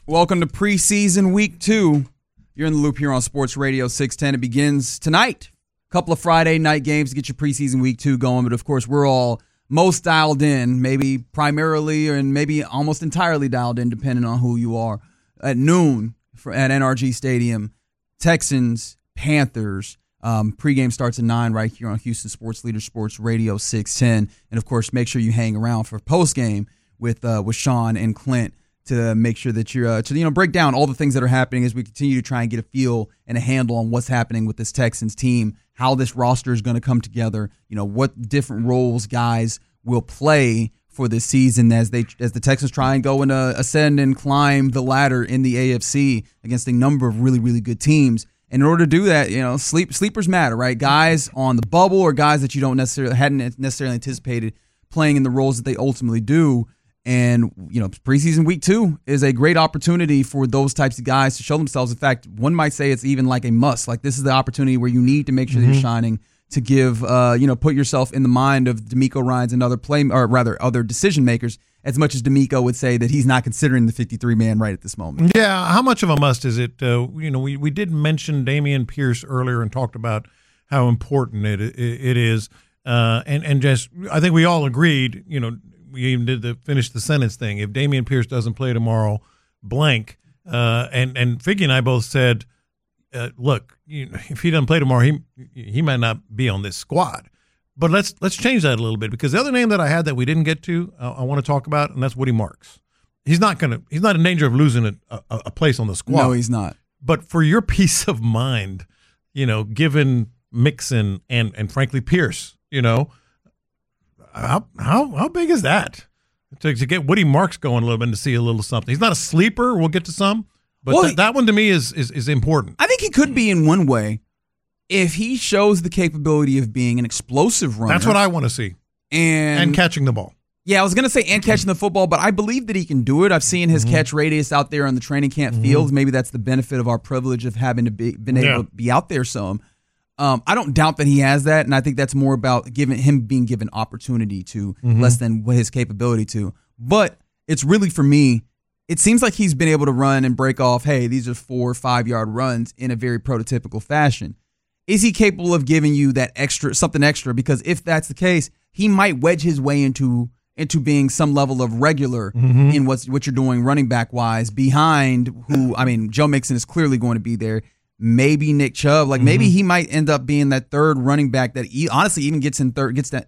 Welcome to preseason week 2. You're in the loop here on Sports Radio 610. It begins tonight. A couple of Friday night games to get your preseason week 2 going. But, of course, we're all most dialed in, maybe primarily and maybe almost entirely dialed in, depending on who you are. At noon at NRG Stadium, Texans, Panthers. Pregame starts at 9 right here on Houston Sports Leader Sports Radio 610. And, of course, make sure you hang around for postgame with Sean and Clint to make sure that you're to break down all the things that are happening as we continue to try and get a feel and a handle on what's happening with this Texans team, how this roster is going to come together, what different roles guys will play for this season as the Texans try and go and ascend and climb the ladder in the AFC against a number of really, really good teams. And in order to do that, sleepers matter, right? Guys on the bubble or guys that you hadn't necessarily anticipated playing in the roles that they ultimately do. And, preseason week 2 is a great opportunity for those types of guys to show themselves. In fact, one might say it's even like a must. Like, this is the opportunity where you need to make sure that you're shining to give, put yourself in the mind of DeMeco Ryans and other decision makers, as much as DeMeco would say that he's not considering the 53-man right at this moment. Yeah, how much of a must is it? We did mention Dameon Pierce earlier and talked about how important it is. And just, I think we all agreed, we even did the finish the sentence thing. If Dameon Pierce doesn't play tomorrow, blank. And Figgy and I both said, look, if he doesn't play tomorrow, he might not be on this squad. But let's change that a little bit, because the other name that I had that we didn't get to, I want to talk about, and that's Woody Marks. He's not in danger of losing a place on the squad. No, he's not. But for your peace of mind, given Mixon and frankly Pierce, How big is that to get Woody Marks going a little bit and to see a little something? He's not a sleeper. We'll get to some, but that one to me is important. I think he could be in one way if he shows the capability of being an explosive runner. That's what I want to see, and catching the ball. Yeah, I was going to say and catching the football, but I believe that he can do it. I've seen his catch radius out there on the training camp fields. Maybe that's the benefit of our privilege of having been able to be out there some. I don't doubt that he has that, and I think that's more about being given opportunity to less than his capability to. But it's really, for me, it seems like he's been able to run and break off, hey, these are 4 or 5 yard runs in a very prototypical fashion. Is he capable of giving you that something extra? Because if that's the case, he might wedge his way into being some level of regular in what you're doing running back wise behind Joe Mixon is clearly going to be there. Maybe Nick Chubb, maybe he might end up being that third running back that honestly even gets on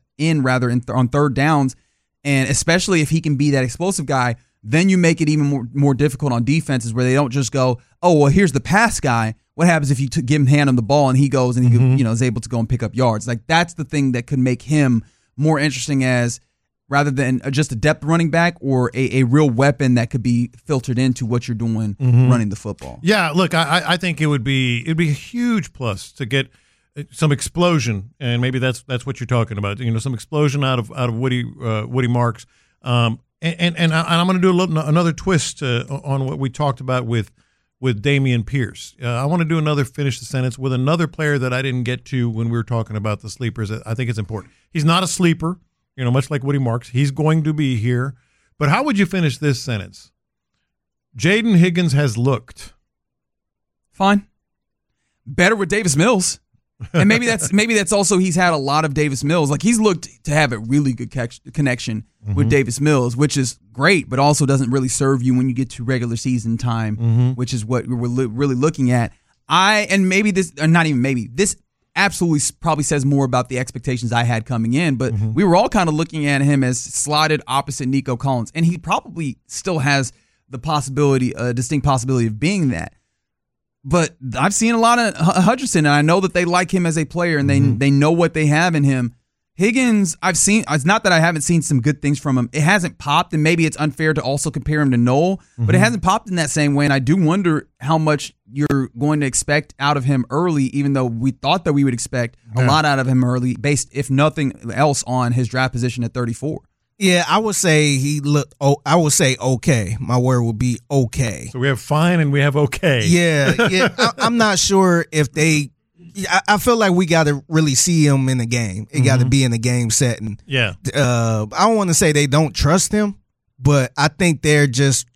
third downs, and especially if he can be that explosive guy, then you make it even more difficult on defenses where they don't just go, oh well, here's the pass guy. What happens if you hand him the ball and he goes and he is able to go and pick up yards? Like, that's the thing that could make him more interesting as rather than just a depth running back or a real weapon that could be filtered into what you're doing running the football. Yeah, look, I think it'd be a huge plus to get some explosion, and maybe that's what you're talking about. Some explosion out of Woody Marks, and I'm going to do another twist on what we talked about with Dameon Pierce. I want to do another finish the sentence with another player that I didn't get to when we were talking about the sleepers. I think it's important. He's not a sleeper. Much like Woody Marks, he's going to be here. But how would you finish this sentence? Jaden Higgins has looked fine, better with Davis Mills, and maybe that's also he's had a lot of Davis Mills. Like, he's looked to have a really good connection with Davis Mills, which is great, but also doesn't really serve you when you get to regular season time, which is what we're really looking at. This absolutely probably says more about the expectations I had coming in, but we were all kind of looking at him as slotted opposite Nico Collins, and he probably still has the distinct possibility of being that. But I've seen a lot of Hutchinson, and I know that they like him as a player, and they know what they have in him. Higgins, it's not that I haven't seen some good things from him. It hasn't popped, and maybe it's unfair to also compare him to Noel, but it hasn't popped in that same way, and I do wonder how much you're going to expect out of him early, even though we thought that we would expect a lot out of him early, based, if nothing else, on his draft position at 34. Yeah, I would say he looked. I would say okay. My word would be okay. So we have fine and we have okay. Yeah. I'm not sure if they. I feel like we got to really see him in the game. It got to be in the game setting. Yeah. I don't want to say they don't trust him, but I think they're just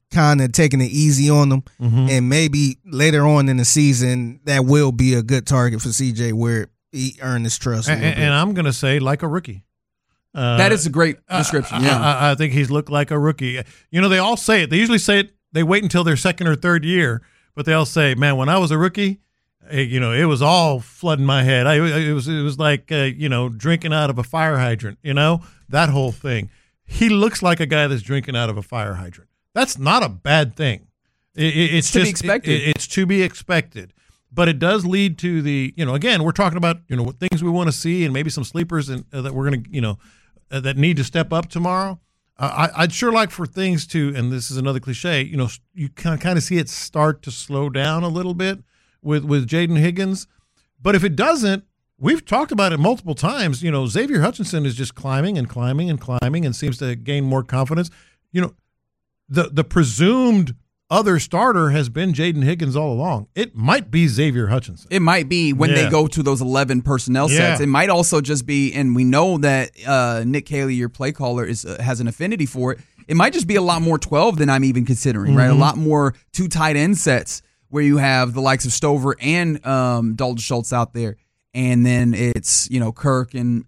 kind of taking it easy on them, and maybe later on in the season that will be a good target for CJ where he earned his trust. And I'm going to say like a rookie. That is a great description. I think he's looked like a rookie. You know, they all say it. They usually say it. They wait until their second or third year, but they all say, "Man, when I was a rookie, you know, it was all flooding my head. It was like drinking out of a fire hydrant. You know, that whole thing." He looks like a guy that's drinking out of a fire hydrant. That's not a bad thing. It's to be expected. It's to be expected. But it does lead to the, again, we're talking about, what things we want to see and maybe some sleepers that we're going to, that need to step up tomorrow. I'd sure like for things to, and this is another cliche, you kind of see it start to slow down a little bit with Jaden Higgins. But if it doesn't, we've talked about it multiple times. Xavier Hutchinson is just climbing and climbing and climbing and seems to gain more confidence. The presumed other starter has been Jaden Higgins all along. It might be Xavier Hutchinson. It might be when they go to those 11 personnel sets. It might also just be, and we know that Nick Caley, your play caller, has an affinity for it. It might just be a lot more 12 than I'm even considering, right? A lot more 2 tight end sets where you have the likes of Stover and Dalton Schultz out there. And then it's, Kirk and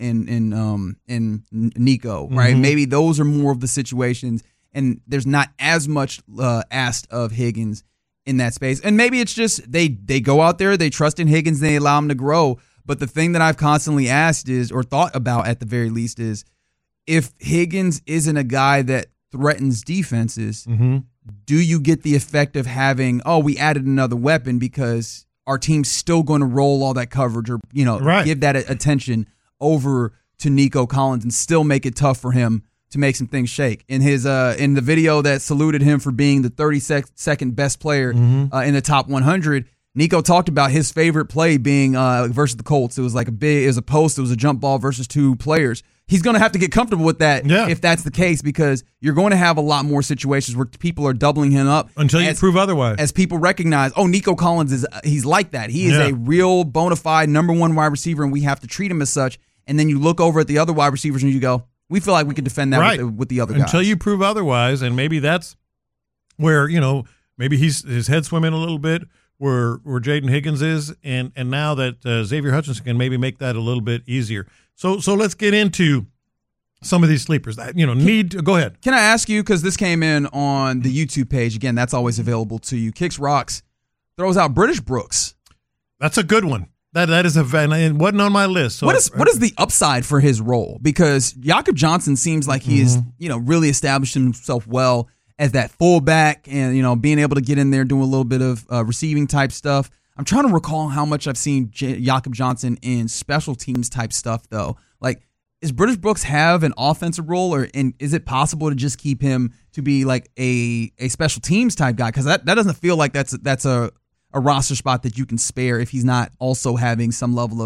Nico, right? Maybe those are more of the situations. And there's not as much asked of Higgins in that space. And maybe it's just they go out there, they trust in Higgins, they allow him to grow. But the thing that I've constantly asked is, or thought about at the very least, is if Higgins isn't a guy that threatens defenses, do you get the effect of having, we added another weapon because our team's still going to roll all that coverage or, give that attention over to Nico Collins and still make it tough for him to make some things shake. In his in the video that saluted him for being the 32nd best player in the top 100, Nico talked about his favorite play being versus the Colts. It was like it was a post, it was a jump ball versus 2 players. He's going to have to get comfortable with that if that's the case, because you're going to have a lot more situations where people are doubling him up until you prove otherwise. As people recognize, Nico Collins he's like that. He is a real bona fide number 1 wide receiver, and we have to treat him as such. And then you look over at the other wide receivers and you go, we feel like we can defend that with the other guys. Until you prove otherwise, and maybe that's where, maybe his head swimming a little bit where Jaden Higgins is, and now that Xavier Hutchinson can maybe make that a little bit easier. So let's get into some of these sleepers that, go ahead. Can I ask you, because this came in on the YouTube page, again, that's always available to you. Kicks Rocks throws out British Brooks. That's a good one. That is it wasn't on my list. So what is the upside for his role? Because Jakob Johnson seems like he is, really established himself well as that fullback and, being able to get in there, doing a little bit of receiving type stuff. I'm trying to recall how much I've seen Jakob Johnson in special teams type stuff, though. Like, is British Brooks have an offensive role, and is it possible to just keep him to be like a special teams type guy? Because that doesn't feel like that's a roster spot that you can spare if he's not also having some level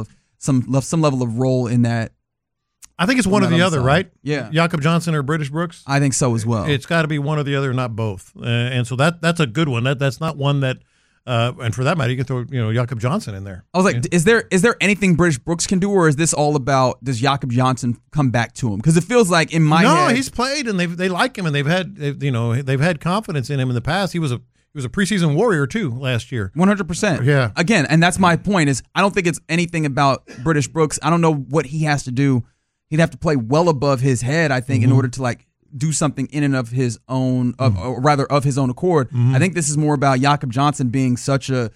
of role in that. I think it's one or the other, right? Yeah. Jakob Johnson or British Brooks? I think so as well. It's got to be one or the other, not both. And so that's a good one. That's not one that and for that matter, you can throw Jakob Johnson in there. I was like, is there anything British Brooks can do, or is this all about does Jakob Johnson come back to him? Because it feels like in my head, no, he's played and they like him and they've had confidence in him in the past. He was a preseason warrior too last year. 100%. Yeah. Again, and that's my point is I don't think it's anything about British Brooks. I don't know what he has to do. He'd have to play well above his head, I think, in order to do something in and of his own, or rather of his own accord. I think this is more about Jakob Johnson being such a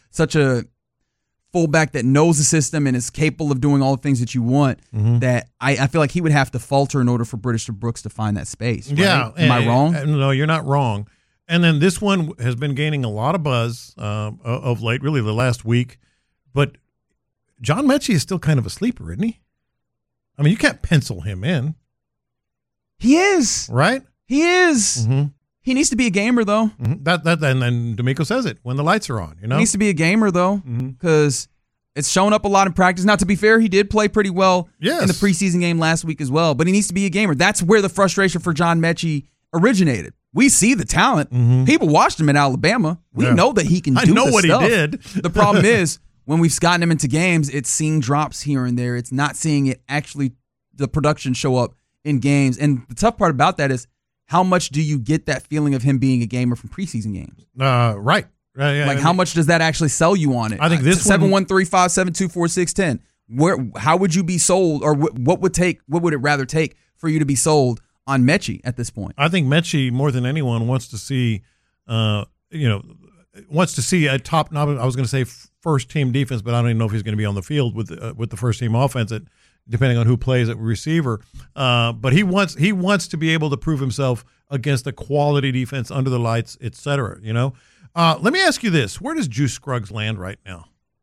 fullback that knows the system and is capable of doing all the things that you want. That I feel like he would have to falter in order for British Brooks to find that space. Right? Yeah. Am I wrong? No, you're not wrong. And then this one has been gaining a lot of buzz of late, really the last week. But John Mechie is still kind of a sleeper, isn't he? I mean, you can't pencil him in. He is. Right? He is. He needs to be a gamer, though. And then D'Amico says it when the lights are on. He needs to be a gamer, though, because it's shown up a lot in practice. Now, to be fair, he did play pretty well in the preseason game last week as well, but he needs to be a gamer. That's where the frustration for John Mechie originated. We see the talent. People watched him at Alabama. We know that he can do know what stuff. He did. The problem is when we've gotten him into games, it's seeing drops here and there. It's not seeing it actually, the production show up in games. And the tough part about that is, how much do you get that feeling of him being a gamer from preseason games? Right. Yeah, how much does that actually sell you on it? I think this 713-572-4610. How would you be sold, or what would it rather take for you to be sold on Mechie at this point? I think Mechie, more than anyone, wants to see a top. I was going to say first team defense, but I don't even know if he's going to be on the field with the first team offense, depending on who plays at receiver. But he wants to be able to prove himself against a quality defense under the lights, etc. Let me ask you this: where does Juice Scruggs land right now?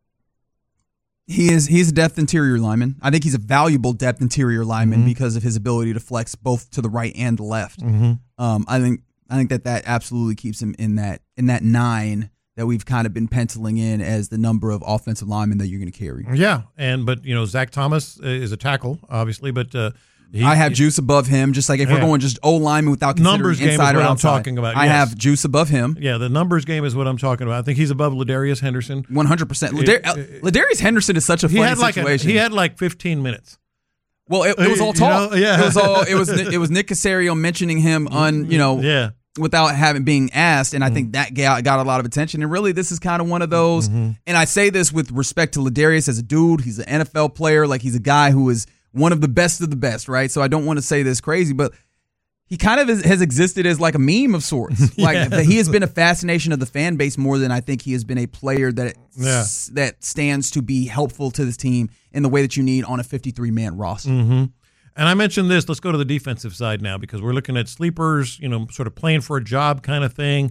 He's a depth interior lineman. I think he's a valuable depth interior lineman because of his ability to flex both to the right and the left. I think that absolutely keeps him in that 9 that we've kind of been penciling in as the number of offensive linemen that you're going to carry. Yeah, but Zach Thomas is a tackle, obviously, but I have Juice above him. Just like if we're going just O lineman without considering numbers inside game is or what outside, I'm talking about. I have Juice above him. Yeah, the numbers game is what I'm talking about. I think he's above Ladarius Henderson. 100%. Ladarius Henderson is such a funny situation. He had like 15 minutes. Well, it was all talk. It was Nick Caserio mentioning him without being asked, and I think that got a lot of attention. And really, this is kind of one of those. And I say this with respect to Ladarius as a dude. He's an NFL player. Like, he's a guy who is one of the best, right? So I don't want to say this crazy, but he kind of has existed as like a meme of sorts. Like, he has been a fascination of the fan base more than I think he has been a player that stands to be helpful to this team in the way that you need on a 53-man roster. And I mentioned this. Let's go to the defensive side now, because we're looking at sleepers, sort of playing for a job kind of thing.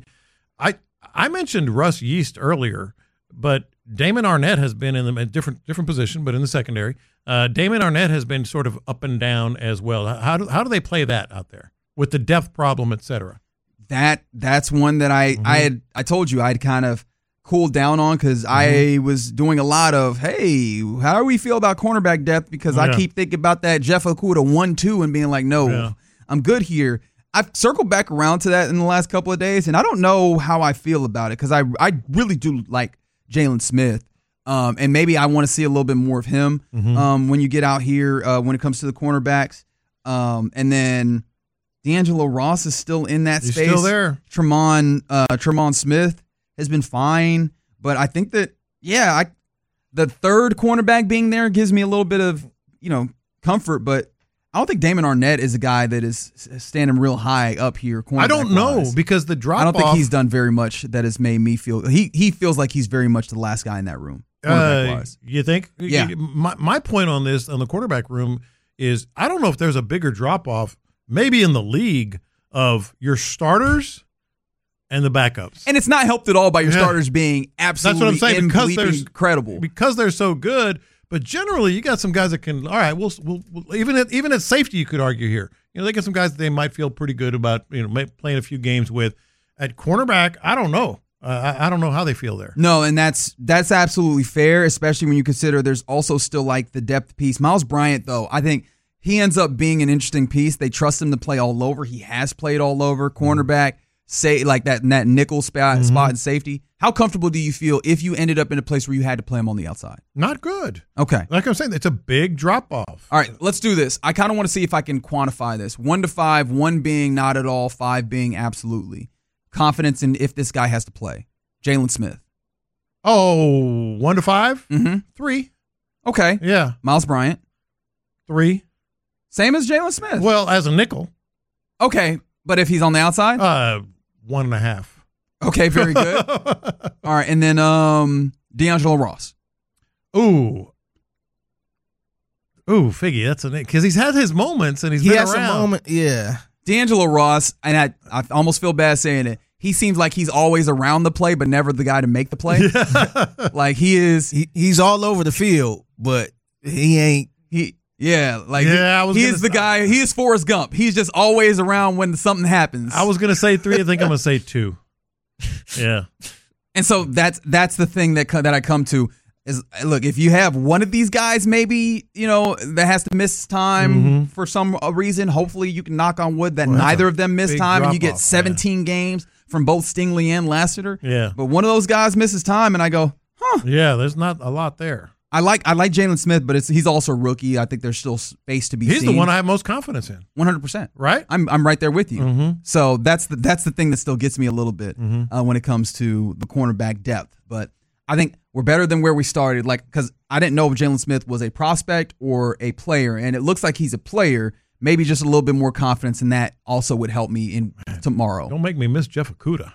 I mentioned Russ Yeast earlier, but Damon Arnett has been in a different position, but in the secondary. Damon Arnett has been sort of up and down as well. How do they play that out there with the depth problem, et cetera? That's one that I told you I'd kind of cooled down on, because I was doing a lot of, hey, how do we feel about cornerback depth? Because I keep thinking about that Jeff Okudah 1-2 and being like, no, I'm good here. I've circled back around to that in the last couple of days, and I don't know how I feel about it, because I really do like Jalen Smith. And maybe I want to see a little bit more of him when you get out here when it comes to the cornerbacks. And then D'Angelo Ross is still in that space. He's still there. Tremont Smith has been fine. But I think that, the third cornerback being there gives me a little bit of, comfort. But I don't think Damon Arnett is a guy that is standing real high up here. I don't know, because the drop-off. I don't think he's done very much that has made me feel. He feels like he's very much the last guy in that room. You think? Yeah. My point on this, on the quarterback room, is I don't know if there's a bigger drop-off, maybe in the league, of your starters and the backups. And it's not helped at all by your starters being absolutely That's what I'm saying, because they're incredible. Because they're so good. But generally, you got some guys that can. All right, we'll even at safety, you could argue here. They got some guys that they might feel pretty good about. Playing a few games with. At cornerback, I don't know. I don't know how they feel there. No, and that's absolutely fair, especially when you consider there's also still like the depth piece. Miles Bryant, though, I think he ends up being an interesting piece. They trust him to play all over. He has played all over. Cornerback, say like that nickel spot in safety. How comfortable do you feel if you ended up in a place where you had to play him on the outside? Not good. Okay. Like I'm saying, it's a big drop-off. All right, let's do this. I kind of want to see if I can quantify this. 1 to 5, 1 being not at all, 5 being absolutely. Confidence in if this guy has to play. Jalen Smith. Oh, 1 to 5? 3. Okay. Yeah. Miles Bryant. 3. Same as Jalen Smith. Well, as a nickel. Okay, but if he's on the outside? 1.5. Okay, very good. All right, and then D'Angelo Ross. Ooh, Figgy, that's because he's had his moments and he has around. A moment, yeah. D'Angelo Ross, and I almost feel bad saying it. He seems like he's always around the play, but never the guy to make the play. Like he is. He's all over the field, but he ain't. He is the guy. He is Forrest Gump. He's just always around when something happens. I was gonna say 3. I think I'm gonna say 2. Yeah. And so that's the thing that I come to is, look, if you have one of these guys maybe, that has to miss time for some reason, hopefully you can knock on wood that neither of them miss time and you get 17 games from both Stingley and Lassiter. Yeah. But one of those guys misses time and I go, huh. Yeah, there's not a lot there. I like Jalen Smith, but he's also a rookie. I think there's still space to be He's seen. the one I have most confidence in. 100%. Right? I'm right there with you. Mm-hmm. So that's the thing that still gets me a little bit when it comes to the cornerback depth. But I think we're better than where we started. Like, because I didn't know if Jalen Smith was a prospect or a player, and it looks like he's a player. Maybe just a little bit more confidence in that also would help me in tomorrow. Don't make me miss Jeff Okudah.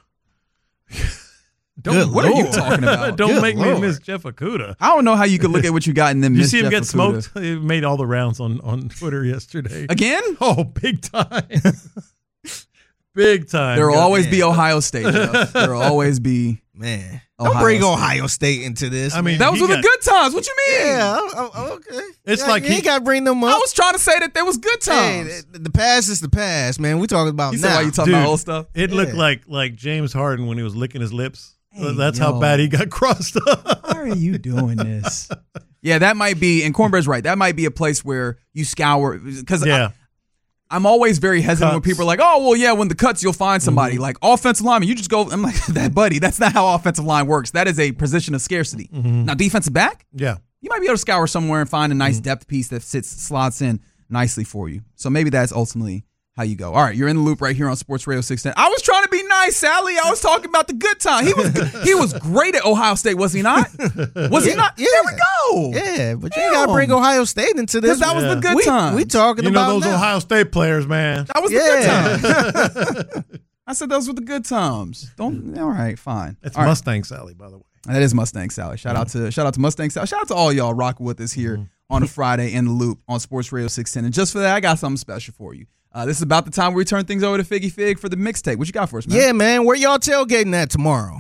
What are you talking about? Don't make me miss Jeff Okudah. I don't know how you could look at what you got and then Did you miss see him Jeff get Okuda. smoked? He made all the rounds on Twitter yesterday. Again? Oh, big time. Big time. There will always be Ohio State. Jeff. There will always be Man. Ohio Don't bring State. Ohio State into this. I mean, That was he with the got- good times. What you mean? yeah, okay. It's Yeah, like you ain't got to bring them I up. was trying to say that there was good times. Hey, the past is the past, man. We talking about You now. said why you talking Dude, about old stuff? It looked Yeah. like James Harden when he was licking his lips. Hey, That's yo. how bad he got crossed up. Why are you doing this? Yeah, that might be, and Cornbread's right. That might be a place where you scour, because Yeah. I'm always very hesitant when Cuts. people are like, oh, well, yeah, when the cuts, you'll find somebody. Like offensive lineman, you just go, I'm like, that buddy, that's not how offensive line works. That is a position of scarcity. Now, defensive back, Yeah. you might be able to scour somewhere and find a nice depth piece that slots in nicely for you. So maybe that's ultimately how you go. All right, you're in the loop right here on Sports Radio 610. I was trying to be nice, Sally. I was talking about the good time. He was great at Ohio State, was he not? Was he not? Yeah. There we go. Yeah, but you ain't got to bring Ohio State into this. Because that was the good we, time. We talking You know about those now. Ohio State players, man. That was the good times. I said those were the good times. Don't. All right, fine. It's All right. Mustang Sally, by the way. That is Mustang Sally. Shout out to Mustang Sally. Shout out to all y'all rocking with us here on a Friday in the Loop on Sports Radio 610. And just for that, I got something special for you. This is about the time we turn things over to Figgy Fig for the mixtape. What you got for us, man? Yeah, man. Where y'all tailgating at tomorrow?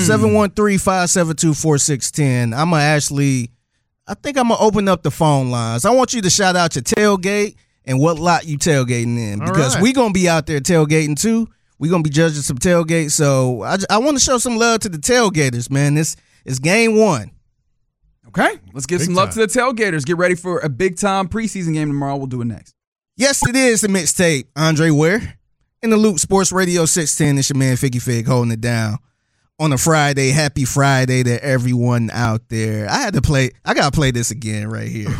713-572-4610. I think I'm going to open up the phone lines. I want you to shout out your tailgate and what lot you tailgating in. All Because right. we going to be out there tailgating too. we going to be judging some tailgates. So I want to show some love to the tailgaters, man. It's game one. Okay, let's give Big some love time. to the tailgaters. Get ready for a big-time preseason game tomorrow. We'll do it next. Yes, it is the mixtape. Andre Ware in the Loop Sports Radio 610. It's your man Figgy Fig holding it down on a Friday. Happy Friday to everyone out there. I gotta play this again right here.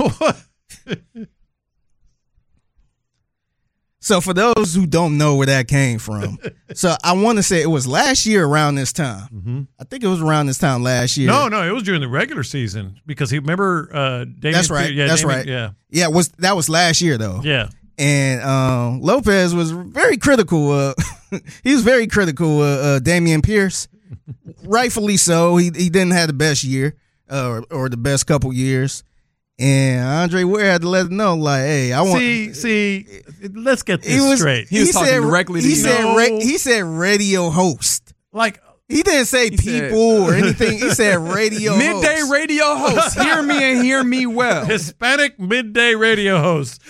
So for those who don't know where that came from, so I want to say it was last year around this time. Mm-hmm. I think it was around this time last year. No, it was during the regular season because he remember Damian. That's right. Yeah, That's Damian- right. Yeah, Yeah, that was last year though. yeah. And Lopez was very critical. He was very critical of Damian Pierce. Rightfully so. He didn't have the best year or the best couple years. And Andre Ware had to let him know, like, hey, I want. See, let's get this straight. He was talking directly to he you. said No. he said radio host. Like, He didn't say people or anything. He said radio Midday host. radio host. Hear me and hear me well. Hispanic midday radio host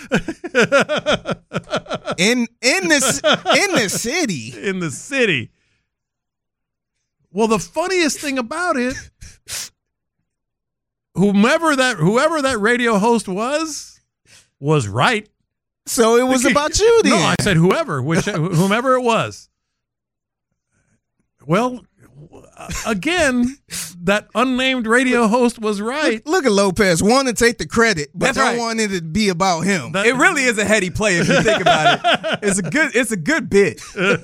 in the city. in the city. Well, the funniest thing about it, whoever that radio host was right. So it was about you then. No, I said whomever it was. Well, again, that unnamed radio host was right. Look at Lopez. Want to take the credit, but That's don't right. want it to be about him. That- It really is a heady play if you think about it. It's a good bit.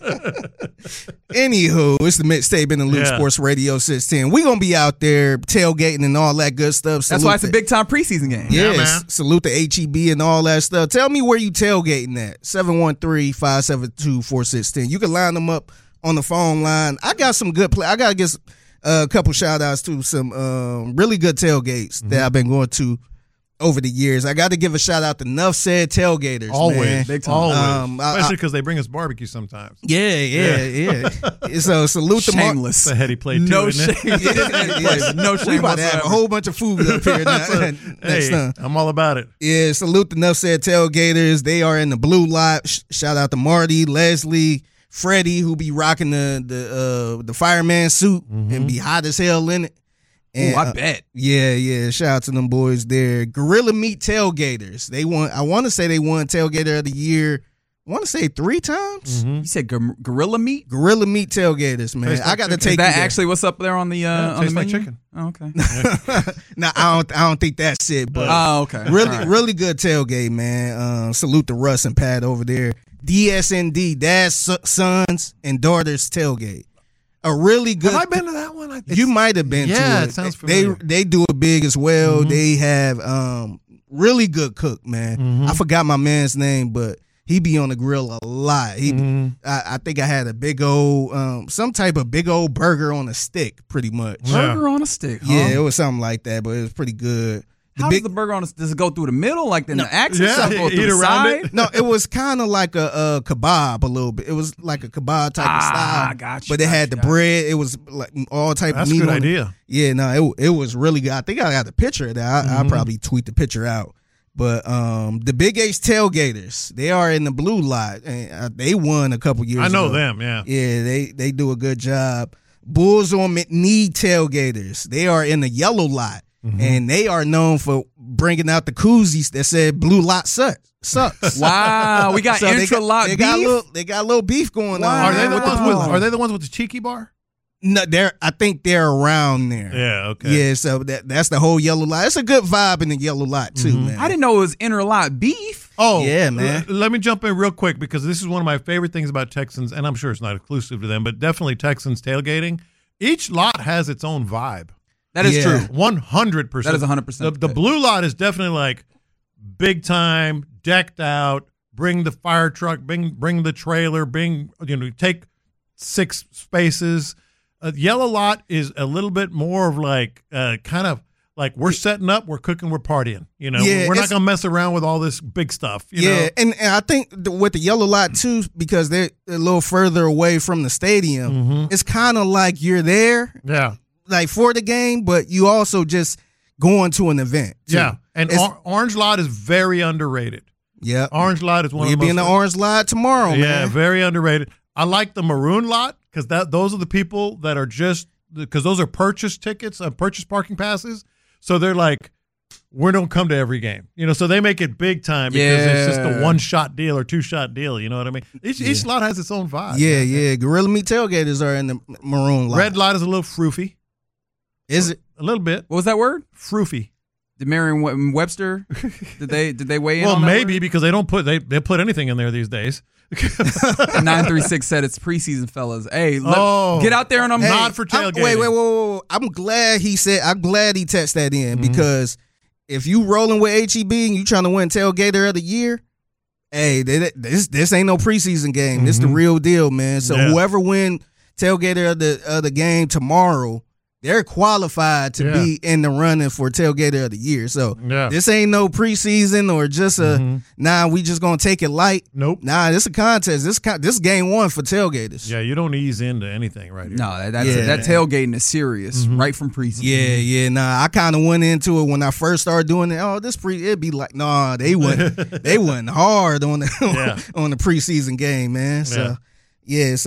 Anywho, it's the mixtape in the Loop Yeah. Sports Radio 610. We're going to be out there tailgating and all that good stuff. That's why it's a big time preseason game. Yeah, Yes. man. Salute the HEB and all that stuff. Tell me where you tailgating at. 713-572-4610. You can line them up on the phone line. I got some good play. I got to give a couple shout outs to some really good tailgates that I've been going to over the years. I got to give a shout out to Nuff Said Tailgaters. Always, man. Big time. always, I- especially because they bring us barbecue sometimes. Yeah. So salute the Shameless. It's a heady play too. No isn't shame. it? Yeah. No We shame about to have a whatsoever. whole bunch of food up here next Hey, time. I'm all about it. Yeah, salute the Nuff Said Tailgaters. They are in the blue lot. Shout out to Marty, Leslie, Freddie, who be rocking the fireman suit and be hot as hell in it. And, Ooh, I bet. Yeah. Shout out to them boys there. Gorilla Meat Tailgaters. I want to say they won Tailgater of the Year want to say 3 times. You said gorilla meat? Gorilla Meat Tailgaters, man. Tastes like I got to chicken. take Is that you there. actually what's up there on the on the tastes like menu? chicken. Oh, okay. No, I don't think that's it, but Oh, okay. really, All right. really good tailgate, man. Salute to Russ and Pat over there. DSND, Dad's Sons and Daughters Tailgate. A really good. Have I been to that one? You might have been to it. Yeah, it sounds familiar. They do it big as well. They have really good cook, man. I forgot my man's name, but he be on the grill a lot. I think I had a big old some type of big old burger on a stick, pretty much. Yeah. Burger on a stick, huh? Yeah, it was something like that, but it was pretty good. How does the burger on a does it go through the middle, like in the axis? Yeah, or go you through eat the around side? it? No, it was kind of like a kebab a little bit. It was like a kebab type of style. Gotcha, but it had the gotcha. bread. It was like all type That's of a meat. good on it. idea. Yeah, no, it was really good. I think I got the picture of that. I'll probably tweet the picture out. But the Big H Tailgaters, they are in the blue lot. And they won a couple years I know ago. them, yeah. Yeah, they do a good job. Bulls on McNeed Tailgaters, they are in the yellow lot. And they are known for bringing out the koozies that said blue lot sucks. Wow, we got So intra-lot they beef? They got a little beef going Wow. on. Are they man, the with ones blue. are they the ones with the cheeky bar? No, I think they're around there. Yeah, okay. Yeah, so that's the whole yellow lot. It's a good vibe in the yellow lot too, man. I didn't know it was inter-lot beef. Oh, Yeah, man. Let me jump in real quick because this is one of my favorite things about Texans, and I'm sure it's not exclusive to them, but definitely Texans tailgating. Each lot has its own vibe. That is Yeah. true. 100%. That is 100%. The blue lot is definitely like big time, decked out. Bring the fire truck. Bring the trailer. Take 6 spaces. Yellow lot is a little bit more of like kind of like we're setting up, we're cooking, we're partying. Yeah, we're not it's- gonna mess around with all this big stuff. You know? And I think with the yellow lot too, because they're a little further away from the stadium, it's kind of like you're there, Yeah. like for the game, but you also just going to an event. Too. Yeah. And It's- Orange Lot is very underrated. Yeah, Orange Lot is one we'll of the be in the most orange lot tomorrow, yeah, man. very underrated. I like the Maroon Lot because those are the people that are just because those are purchase tickets, purchase parking passes. So they're like, we don't come to every game, so they make it big time because it's just a Yeah. 1-shot deal or 2-shot deal. You know what I mean? Each lot has its own vibe. Yeah. Gorilla Meat Tailgaters are in the maroon lot. Red Lot is a little froofy, Is it? a little bit What was that word? froofy. Did Merriam-Webster? Did they weigh in? Well, on that maybe word? because they don't put they put anything in there these days. 936 said it's preseason, fellas. Hey, Oh. get out there and I'm Hey, Not for tailgating. Wait. I'm glad he texted that in because if you rolling with HEB and you trying to win Tailgater of the Year, hey, this ain't no preseason game. This the real deal, man. So Yeah. whoever win Tailgater of the game tomorrow, they're qualified to be in the running for Tailgater of the Year. So Yeah. this ain't no preseason or just we just gonna take it light. Nope. Nah, this a contest. This game 1 for tailgaters. Yeah, you don't ease into anything right here. No, that Yeah. tailgating is serious, right from preseason. Yeah. Nah, I kind of went into it when I first started doing it. Oh, it'd be like, nah, they went hard on the on the preseason game, man. So keep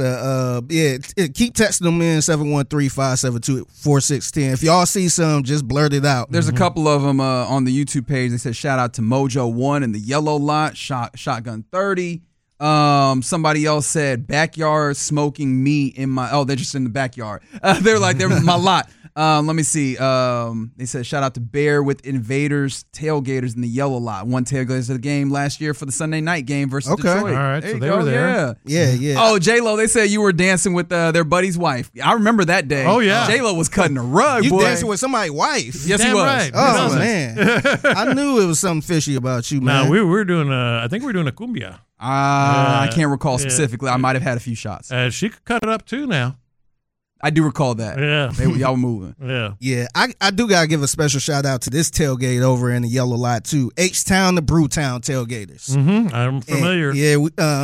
texting them in 713-572-4610. If y'all see some, just blurt it out. There's a couple of them on the YouTube page. They said shout out to Mojo 1 in the yellow lot, Shotgun 30. Somebody else said backyard smoking meat in my. Oh, they're just in the backyard. They're my lot. Let me see. They said shout out to Bear with Invaders Tailgaters in the yellow lot. Won tailgaters of the game last year for the Sunday night game versus Okay. Detroit. All right, There so you they go, were there. Yeah. Oh, J-Lo, they said you were dancing with their buddy's wife. I remember that day. Oh, yeah. J-Lo was cutting a rug, You boy. dancing with somebody's wife? Yes, he Damn was. right. Oh doesn't? man, I knew it was something fishy about you, man. No, we were doing. I think we were doing a cumbia. I can't recall Yeah. specifically. I might have had a few shots. She could cut it up too now. I do recall that. Yeah, Y'all were moving. yeah. Yeah, I do gotta give a special shout out to this tailgate over in the yellow lot too. H-Town to Brewtown tailgaters. I'm familiar. And, yeah,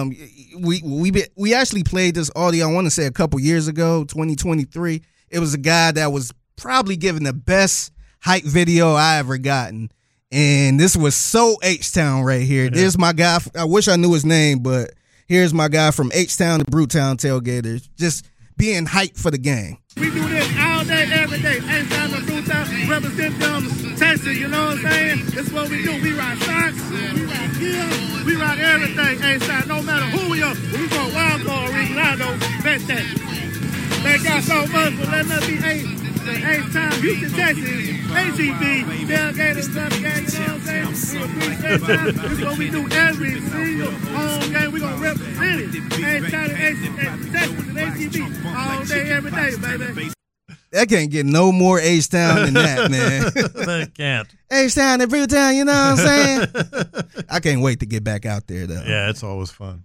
we actually played this audio. I want to say a couple years ago, 2023. It was a guy that was probably giving the best hype video I ever gotten, and this was so H-Town right here. Yeah. There's my guy. I wish I knew his name, but here's my guy from H-Town to Brewtown tailgaters, just being hyped for the game. We do this all day, every day. H-Town to Brewtown, represent them. Texas, you know what I'm saying? This is what we do. We ride stocks, we ride gear, we ride everything. Hey, son, no matter who we are, when we go wild card region, I know, bet that. Thank y'all so much for letting us be the eighth time Houston, Texas, ATV, tailgaters up game, you know what I'm saying? We appreciate that. This is what we do every single home game. We're going to represent it. Eighth time Texas and ATV all day, every day, baby. That can't get no more H-Town than that, man. That can't. H-Town and Brewtown, you know what I'm saying? I can't wait to get back out there, though. Yeah, it's always fun.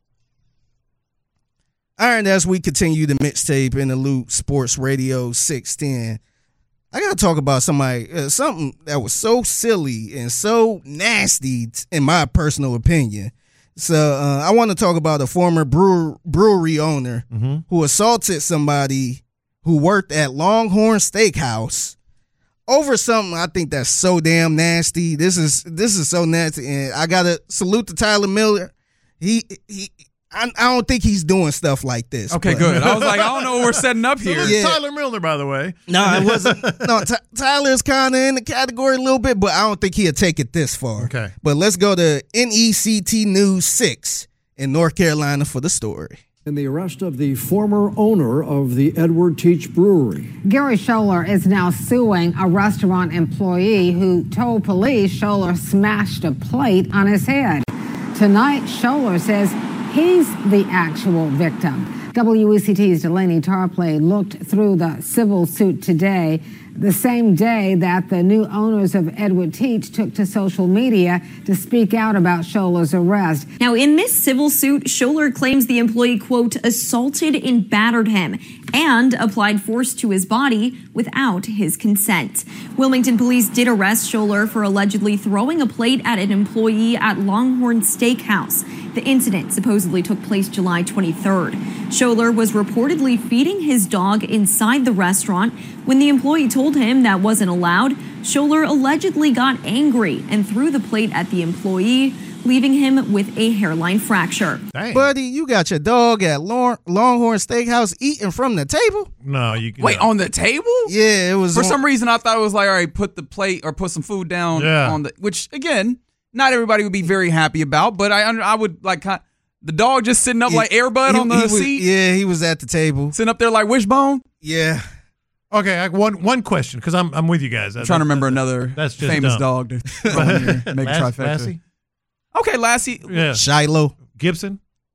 All right, as we continue the mixtape in the Loop Sports Radio 610, I got to talk about something that was so silly and so nasty, in my personal opinion. So I want to talk about a former brewery owner who assaulted somebody who worked at Longhorn Steakhouse over something I think that's so damn nasty. This is so nasty, and I gotta salute to Tyler Miller. I don't think he's doing stuff like this. Okay, good. I was like, I don't know what we're setting up here. Yeah. Tyler Milner, by the way. No, it wasn't. No, Tyler's kind of in the category a little bit, but I don't think he'll take it this far. Okay. But let's go to NECT News 6 in North Carolina for the story. In the arrest of the former owner of the Edward Teach Brewery. Gary Scholler is now suing a restaurant employee who told police Scholler smashed a plate on his head. Tonight, Scholler says he's the actual victim. WECT's Delaney Tarpley looked through the civil suit today, the same day that the new owners of Edward Teach took to social media to speak out about Scholler's arrest. Now, in this civil suit, Scholler claims the employee, quote, assaulted and battered him and applied force to his body without his consent. Wilmington police did arrest Scholler for allegedly throwing a plate at an employee at Longhorn Steakhouse. The incident supposedly took place July 23rd. Scholler was reportedly feeding his dog inside the restaurant. When the employee told him that wasn't allowed, Scholler allegedly got angry and threw the plate at the employee, leaving him with a hairline fracture. Dang. Buddy, you got your dog at Longhorn Steakhouse eating from the table? No, you can. Wait, on the table? Yeah, it was. For some reason, I thought it was like, all right, put the plate or put some food down on the, which again, not everybody would be very happy about, but I would like the dog just sitting up like Air Bud on the seat. Yeah, he was at the table. Sitting up there like Wishbone. Yeah. Okay, one question, because I'm with you guys. I'm trying to remember another famous dog to throw in here, make a trifecta. Lassie? Okay, Lassie. Yeah. Shiloh. Gibson?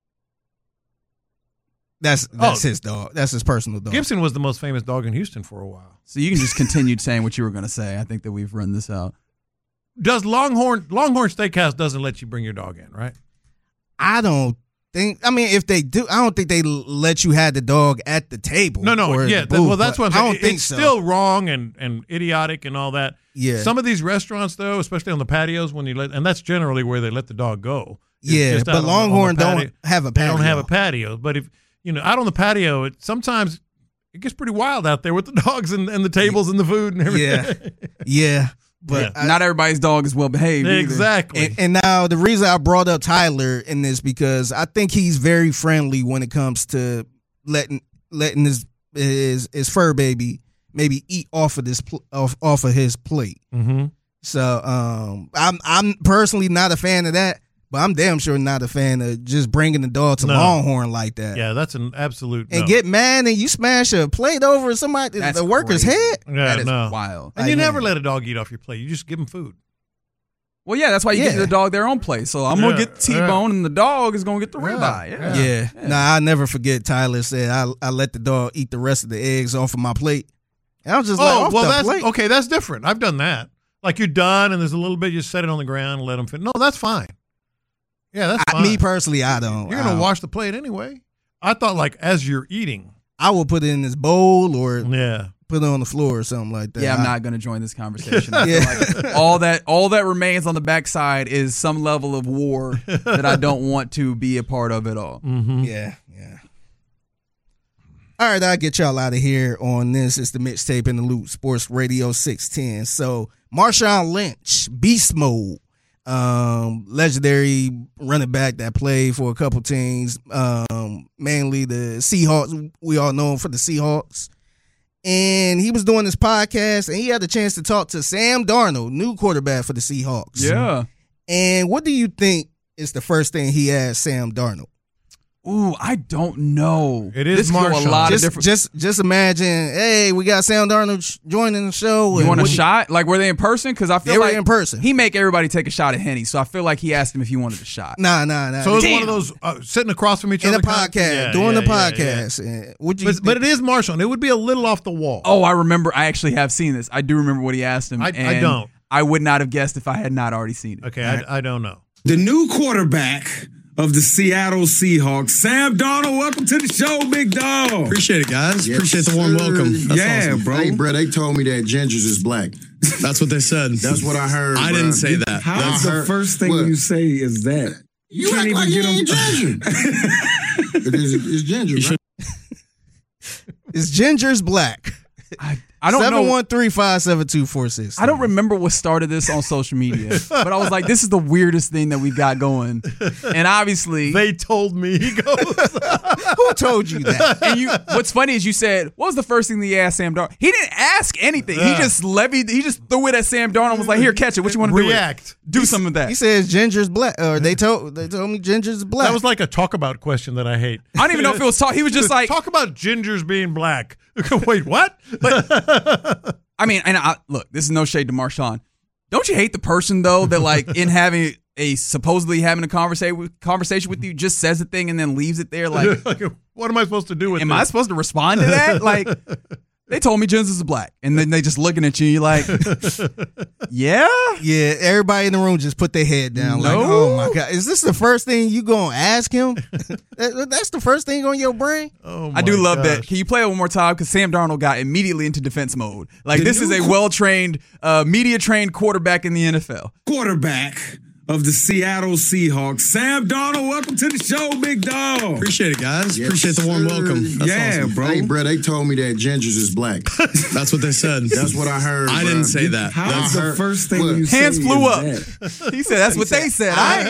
That's his dog. That's his personal dog. Gibson was the most famous dog in Houston for a while. So you can just continue saying what you were going to say. I think that we've run this out. Does Longhorn Steakhouse doesn't let you bring your dog in, right? I don't think. I mean, if they do, I don't think they let you have the dog at the table. No, yeah. Well, that's what I'm saying. I don't think it's so. Still wrong and idiotic and all that. Yeah. Some of these restaurants, though, especially on the patios, and that's generally where they let the dog go. Yeah, but Longhorn don't have a patio. They don't have a patio. But if out on the patio, sometimes it gets pretty wild out there with the dogs and the tables and the food and everything. Yeah. But not everybody's dog is well behaved. Exactly. And now the reason I brought up Tyler in this because I think he's very friendly when it comes to letting his fur baby maybe eat off of his plate. Mm-hmm. So I'm personally not a fan of that, but I'm damn sure not a fan of just bringing the dog to Longhorn like that. Yeah, that's an absolute and get mad and you smash a plate over the worker's head. Yeah, that is wild. And you never let a dog eat off your plate. You just give them food. Well, yeah, that's why you give the dog their own place. So I'm gonna get the T-bone, and the dog is gonna get the ribeye. Yeah. Nah, I'll never forget. Tyler said I let the dog eat the rest of the eggs off of my plate. And I was just that's okay. That's different. I've done that. Like you're done, and there's a little bit. You set it on the ground and let them finish. No, that's fine. Yeah, that's fine. Me personally, I don't. You're gonna wash the plate anyway. I thought like as you're eating, I will put it in this bowl or put it on the floor or something like that. Yeah, I'm not going to join this conversation. I feel like all that remains on the backside is some level of war that I don't want to be a part of at all. Mm-hmm. Yeah. All right, I'll get y'all out of here on this. It's the Mixtape in the Loop, Sports Radio 610. So, Marshawn Lynch, Beast Mode, legendary running back that played for a couple teams, mainly the Seahawks. We all know him for the Seahawks. and he was doing this podcast, and he had the chance to talk to Sam Darnold, new quarterback for the Seahawks. Yeah. And what do you think is the first thing he asked Sam Darnold? Ooh, I don't know. It is this could go Marshawn. a lot of different. Just imagine, hey, we got Sam Darnold joining the show. You want a shot? Like, were they in person? Because I feel They were like in person. he make everybody take a shot at Henny, so I feel like he asked him if he wanted a shot. Nah. So it was one of those sitting across from each in other. a podcast, doing the podcast. Yeah. But it is Marshawn. It would be a little off the wall. Oh, I remember. I actually have seen this. I do remember what he asked him. I and don't. I would not have guessed if I had not already seen it. Okay, I don't know. The new quarterback of the Seattle Seahawks, Sam Darnold. Welcome to the show, big dog. Appreciate it, guys. Yes, Appreciate the warm sir. welcome. That's awesome. Bro. Hey, bro, they told me that Gingers is black. That's what they said. That's what I heard. I bro. didn't say that. How's the first thing you say is that? You can't act even like you get ain't him. Ginger. It's Ginger, right? Is Ginger's black? I don't know. 713-572-46. I don't remember what started this on social media, but I was like, this is the weirdest thing that we've got going. And obviously, They told me. He goes. Who told you that? and what's funny is you said, what was the first thing that he asked Sam Darnold? He didn't ask anything. He just threw it at Sam Darnold and was like, here, catch it. What you want to do? React. Do some of that. He says Ginger's black, or they told me Ginger's black. That was like a talk about question that I hate. I don't even know if it was talk. He was just like, talk about gingers being black. Wait, what? I mean, and look, this is no shade to Marshawn. Don't you hate the person though that like in supposedly having a conversation with you just says a thing and then leaves it there? Like, what am I supposed to do with am this? I supposed to respond to that? Like, they told me Jens is black, and then they just looking at you. You're like, yeah. Everybody in the room just put their head down. No. Like, oh my god, is this the first thing you gonna ask him? That's the first thing on your brain. Oh I do love gosh. that. Can you play it one more time? Because Sam Darnold got immediately into defense mode. Like, this is a well-trained, media-trained quarterback in the NFL. Quarterback of the Seattle Seahawks, Sam Darnold. Welcome to the show, big dog. Appreciate it, guys. Yes, Appreciate the warm sir. welcome. That's awesome. bro. Hey, bro, they told me that Gingers is black. That's what they said. That's what I heard. I bro. didn't say that. How's I the heard- first thing Look, you say? Hands flew is up. that? He said, that's what they said.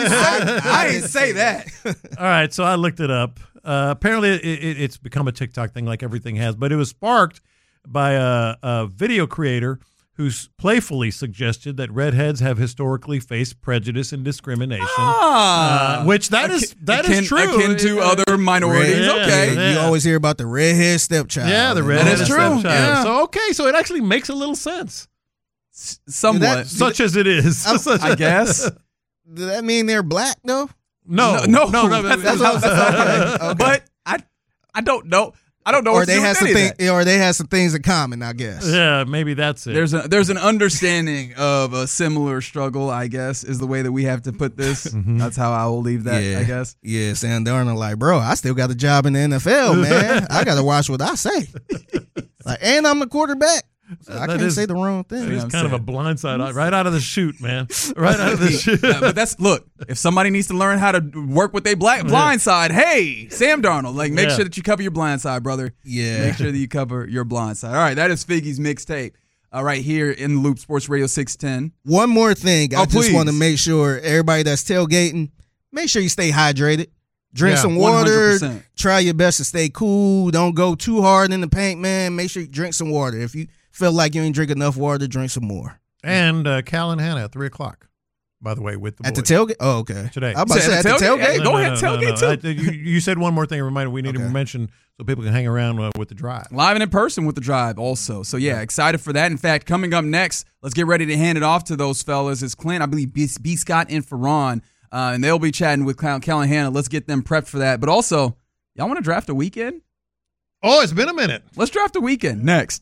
I ain't say that. All right, so I looked it up. Apparently, it's become a TikTok thing like everything has, but it was sparked by a video creator who playfully suggested that redheads have historically faced prejudice and discrimination, which that is true. Akin to other minorities. Yeah, Okay. yeah. You always hear about the redhead stepchild. Yeah, the And redhead is true. stepchild. Yeah. So it actually makes a little sense, Somewhat. such as it is. I guess. Does that mean they're black though? No. That's okay. But I don't know. I don't know. Or what to they do with have some any of that. or they have some things in common, I guess. Yeah, maybe that's it. There's an understanding of a similar struggle, I guess, is the way that we have to put this. That's how I will leave that, I guess. Yeah, Sam Darnold like, bro, I still got a job in the NFL, man. I got to watch what I say. Like, and I'm the quarterback. So I That can't is- say the wrong thing. It's I'm kind of a saying. blindside, right out of the chute, man. Right out of the chute. But look, if somebody needs to learn how to work with their blind side, hey, Sam Darnold, like make sure that you cover your blind side, brother. Yeah. Make sure that you cover your blind side. All right, that is Figgy's mixtape. Right here in the Loop Sports Radio 610. One more thing. I just please. want to make sure everybody that's tailgating, make sure you stay hydrated. Drink Yeah, some water. 100%. Try your best to stay cool. Don't go too hard in the paint, man. Make sure you drink some water. If you feel like you ain't drink enough water, drink some more. And Cal and Hannah at 3:00, by the way, with the At the boys. tailgate? Oh, okay. Today. I'm about to say at the tailgate? Hey, go ahead, tailgate too. You said one more thing. Reminder we need to Okay. mention so people can hang around with the drive. Live and in person with the drive also. So, yeah, excited for that. In fact, coming up next, let's get ready to hand it off to those fellas. It's Clint, I believe, B. Scott, and Ferran. And they'll be chatting with Cal and Hannah. Let's get them prepped for that. But also, y'all want to draft a weekend? Oh, it's been a minute. Let's draft a weekend next.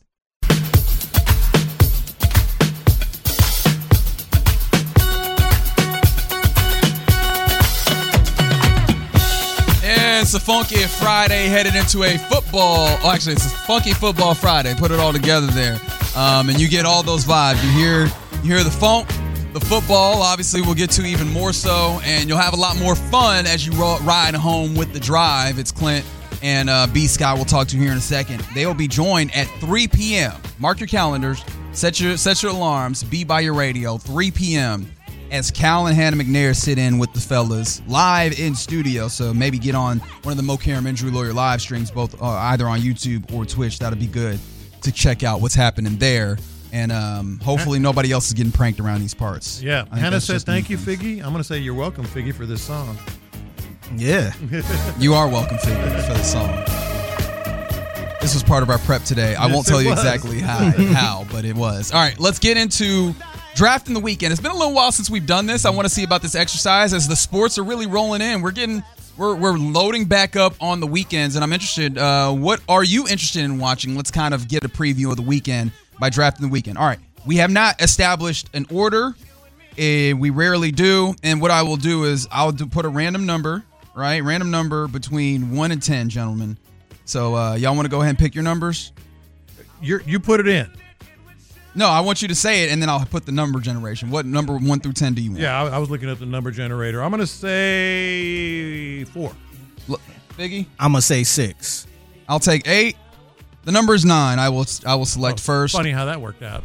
It's a funky Friday headed into a football. Oh, actually, it's a funky football Friday. Put it all together there, and you get all those vibes. You hear the funk, the football. Obviously, we'll get to even more so, and you'll have a lot more fun as you ride home with the drive. It's Clint and B. Scott. We'll talk to here in a second. They will be joined at 3 p.m. Mark your calendars. Set your alarms. Be by your radio. 3 p.m. as Cal and Hannah McNair sit in with the fellas live in studio. So maybe get on one of the Mo Karam Injury Lawyer live streams, both either on YouTube or Twitch. That'll be good to check out what's happening there. And hopefully nobody else is getting pranked around these parts. Yeah. Hannah says, thank you, Figgy. I'm going to say you're welcome, Figgy, for this song. Yeah. You are welcome, Figgy, for this song. This was part of our prep today. I won't tell you exactly how, but it was. All right, let's get into drafting the weekend. It's been a little while since we've done this. I want to see about this exercise as the sports are really rolling in. We're loading back up on the weekends, and I'm interested. What are you interested in watching? Let's kind of get a preview of the weekend by drafting the weekend. All right, we have not established an order. We rarely do, and what I will do is put a random number, right? Random number between 1 and 10, gentlemen. So y'all want to go ahead and pick your numbers? You put it in. No, I want you to say it, and then I'll put the number generation. What number 1 through 10 do you want? Yeah, I was looking at the number generator. I'm going to say 4. Biggie? I'm going to say 6. I'll take 8. The number is 9. I will select first. Funny how that worked out.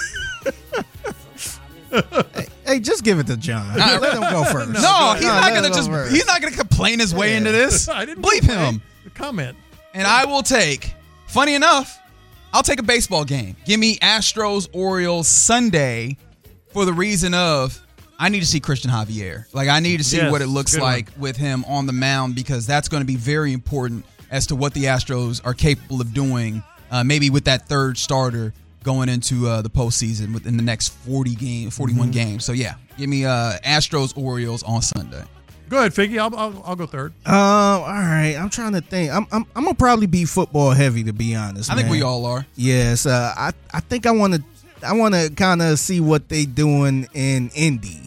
Hey, just give it to John. Let him go first. No, he's not gonna complain his way into this. I didn't bleep him. Comment. And I will take. Funny enough, I'll take a baseball game. Give me Astros Orioles Sunday, for the reason of I need to see Christian Javier. Like I need to see what it looks like with him on the mound, because that's going to be very important as to what the Astros are capable of doing. Maybe with that third starter going into the postseason within the next 41 games. So yeah, give me Astros Orioles on Sunday. Go ahead, Figgy. I'll go third. All right. I'm trying to think. I'm gonna probably be football heavy, to be honest. I think we all are. Yes. I think I want to kind of see what they doing in Indy.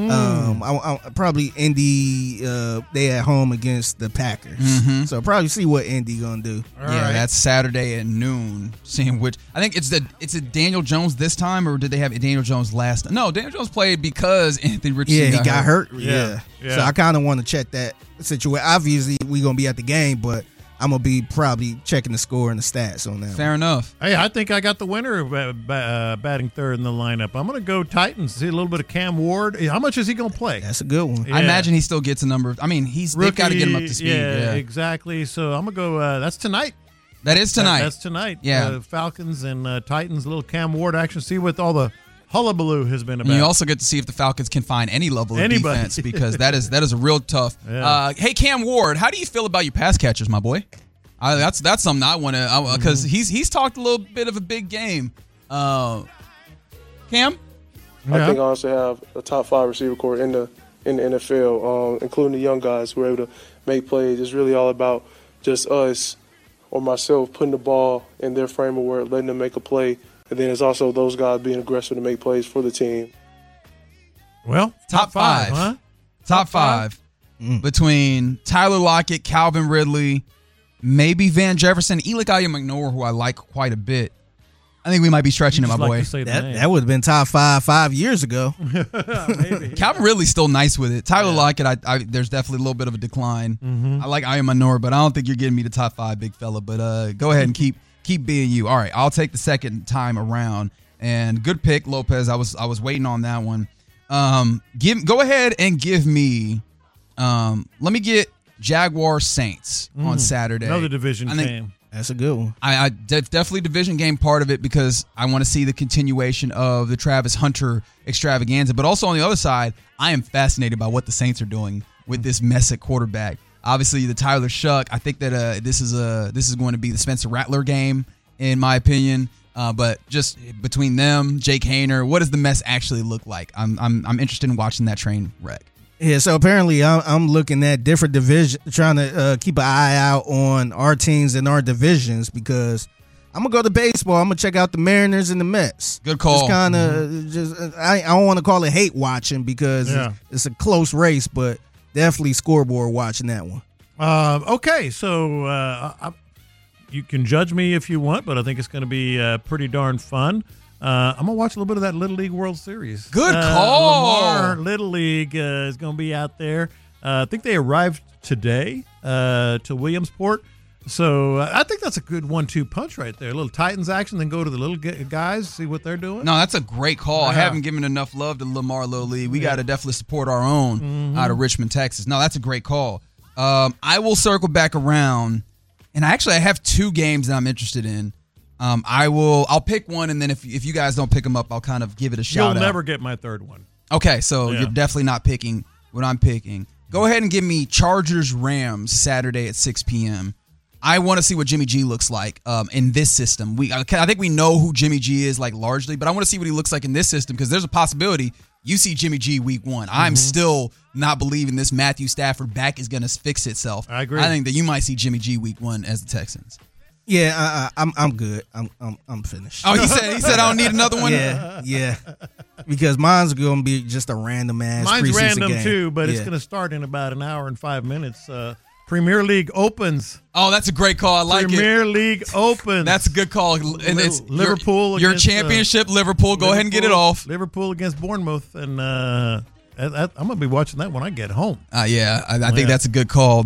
I probably Indy. They at home against the Packers, so probably see what Indy gonna do. All right. That's Saturday at noon. Seeing which I think it's a Daniel Jones this time, or did they have Daniel Jones last? No, Daniel Jones played because Anthony Richardson. Yeah, he got hurt. Yeah. So I kind of want to check that situation. Obviously, we gonna be at the game, but I'm going to be probably checking the score and the stats on that. Fair enough. Hey, I think I got the winner batting third in the lineup. I'm going to go Titans, see a little bit of Cam Ward. How much is he going to play? That's a good one. Yeah. I imagine he still gets a number. I mean, they've got to get him up to speed. Yeah, exactly. So I'm going to go, that's tonight. That is tonight. That's tonight. Yeah. Falcons and Titans, a little Cam Ward action. See what all the hullabaloo has been about. And you also get to see if the Falcons can find any level of defense, because that is a real tough. Yeah. Hey, Cam Ward, how do you feel about your pass catchers, my boy? That's something I want to, because he's talked a little bit of a big game. Cam? I think I also have a top 5 receiver core in the NFL, including the young guys who are able to make plays. It's really all about just us or myself putting the ball in their frame of work, letting them make a play. And then it's also those guys being aggressive to make plays for the team. Well, top 5. Huh? Top 5 between Tyler Lockett, Calvin Ridley, maybe Van Jefferson, Eli McNor, who I like quite a bit. I think we might be stretching it, my boy. That would have been top 5 years ago. Maybe. Calvin Ridley's still nice with it. Tyler Lockett, there's definitely a little bit of a decline. I like Eli McNor, but I don't think you're getting me to top 5, big fella. But go ahead and keep being you. All right, I'll take the second time around. And good pick, Lopez. I was waiting on that one. Go ahead and give me. Let me get Jaguars Saints on Saturday. Another division game. That's a good one. I definitely division game part of it, because I want to see the continuation of the Travis Hunter extravaganza. But also on the other side, I am fascinated by what the Saints are doing with this mess at quarterback. Obviously, the Tyler Shuck. I think that this is going to be the Spencer Rattler game, in my opinion. But just between them, Jake Haener, what does the mess actually look like? I'm interested in watching that train wreck. Yeah, so apparently I'm looking at different divisions, trying to keep an eye out on our teams and our divisions, because I'm going to go to baseball. I'm going to check out the Mariners and the Mets. Good call. Just kind of, I don't want to call it hate watching, because it's a close race, but definitely scoreboard watching that one. Okay, so you can judge me if you want, but I think it's going to be pretty darn fun. I'm going to watch a little bit of that Little League World Series. Good call. Lamar Little League is going to be out there. I think they arrived today to Williamsport. So I think that's a good 1-2 punch right there. A little Titans action, then go to the little guys, see what they're doing. No, that's a great call. I haven't given enough love to Lamar Little League. We got to definitely support our own out of Richmond, Texas. No, that's a great call. I will circle back around, and I have 2 games that I'm interested in. I'll pick one, and then if you guys don't pick them up, I'll kind of give it a shout out. You'll never get my third one. Okay, so you're definitely not picking what I'm picking. Go ahead and give me Chargers-Rams Saturday at 6 p.m. I want to see what Jimmy G looks like in this system. I think we know who Jimmy G is like largely, but I want to see what he looks like in this system because there's a possibility you see Jimmy G week 1. I'm still not believing this Matthew Stafford back is going to fix itself. I agree. I think that you might see Jimmy G week 1 as the Texans. Yeah, I'm good. I'm finished. Oh, he said I don't need another one. Yeah, because mine's gonna be just a random ass. Mine's preseason random game. too, but it's gonna start in about an hour and 5 minutes. Premier League opens. Oh, that's a great call. I like Premier League opens. That's a good call. And it's Liverpool. Your against, championship, Liverpool. Go ahead and get it off. Liverpool against Bournemouth, and I'm gonna be watching that when I get home. I think that's a good call.